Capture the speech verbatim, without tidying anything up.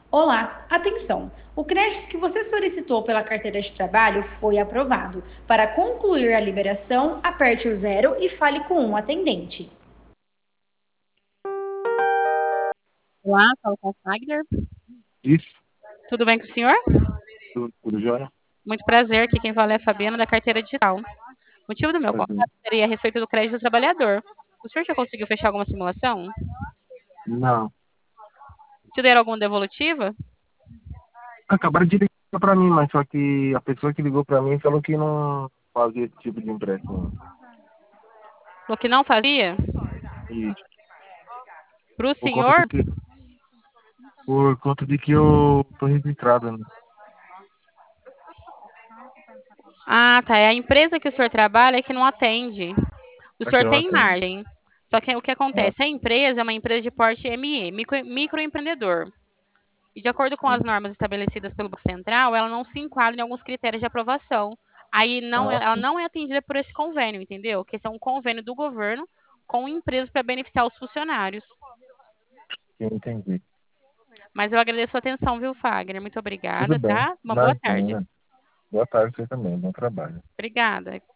Olá, atenção! O crédito que você solicitou pela carteira de trabalho foi aprovado. Para concluir a liberação, aperte o zero e fale com um atendente. Olá, falo com o Fagner. Isso, Tudo bem com o senhor? tudo, tudo jóia? Muito prazer, aqui quem fala é a Fabiana da carteira digital. O motivo do meu Prazer. contato seria a respeito do crédito do trabalhador. O senhor já conseguiu fechar alguma simulação? Não. Te deram alguma devolutiva? Acabaram de ligar pra mim, mas só que a pessoa que ligou pra mim falou que não fazia esse tipo de empréstimo. O que não fazia? Isso. Para o Por conta senhor? de que, por conta de que eu tô registrado, né? Ah, tá. É a empresa que o senhor trabalha que não atende. O Aqui senhor não tem atende. margem. Só que o que Ah, acontece? A empresa é uma empresa de porte M E, micro, microempreendedor. E de acordo com as sim. normas estabelecidas pelo Banco Central, ela não se enquadra em alguns critérios de aprovação. Aí não, Ah, ela sim. não é atendida por esse convênio, entendeu? Que esse é um convênio do governo com empresas para beneficiar os funcionários. Sim, entendi. Mas eu agradeço a atenção, viu, Fagner? Muito Tudo obrigada, bem. tá? Uma boa tarde. Imagina. Boa tarde, você também. Bom trabalho. Obrigada.